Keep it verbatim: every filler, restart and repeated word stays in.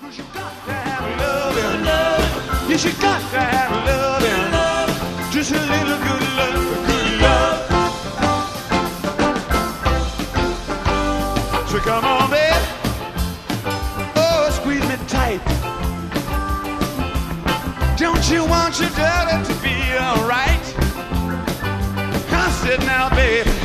'Cause you got to have loving, love. Yes, you got to have loving, love. Just a little good love, good love. So come on, baby. Oh, squeeze me tight. Don't you want your daughter to be alright? I said, now, baby.